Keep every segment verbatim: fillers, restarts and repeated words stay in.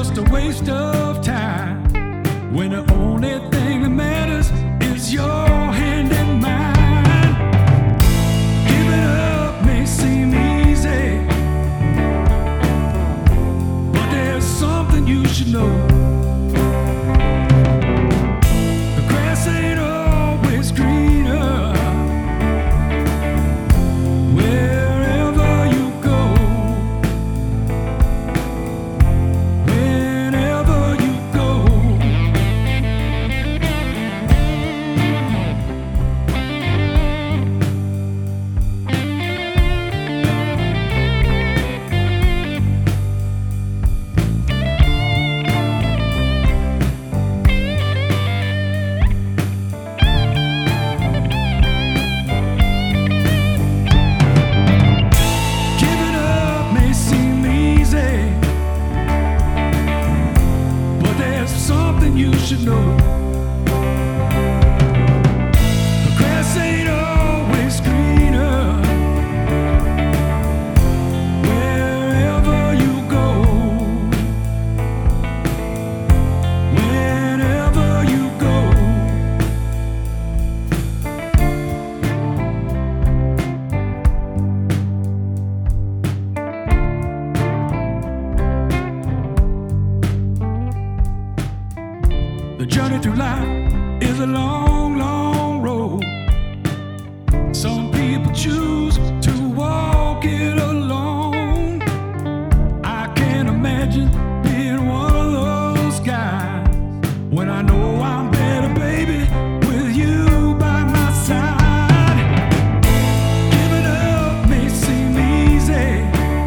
just a waste of time when the only thing that matters is your hand in mine. Giving up may seem easy, but there's something you should know. The grass ain't always greener wherever you go. Whenever you go. Giving up may seem easy, but there's something you should know. The grass ain't always greener wherever you go. Whenever you go. The journey through life is a long, long road. Some people choose to walk it alone. I can't imagine being one of those guys when I know I'm better, baby, with you by my side. Giving up may seem easy,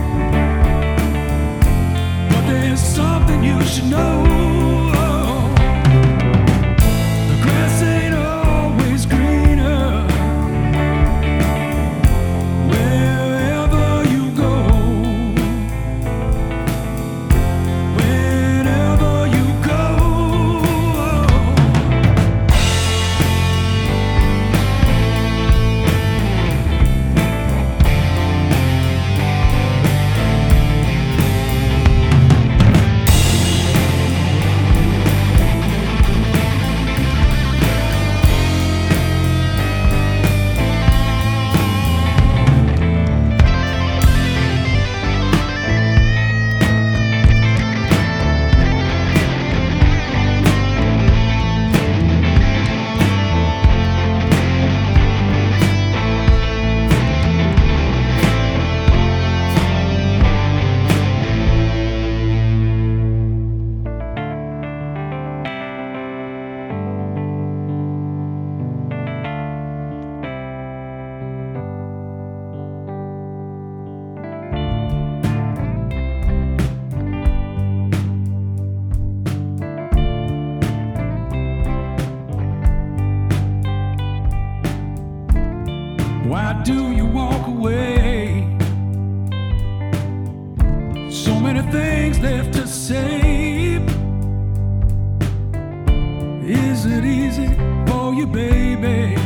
but there's something you should know. The grass ain't always greener wherever you go. Whenever you go. Why do you walk away? So many things left to say. Is it easy for you, baby,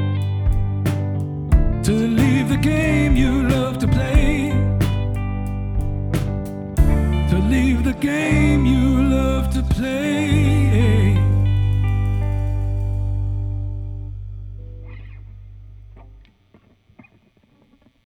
to leave the game you love to play? To leave the game you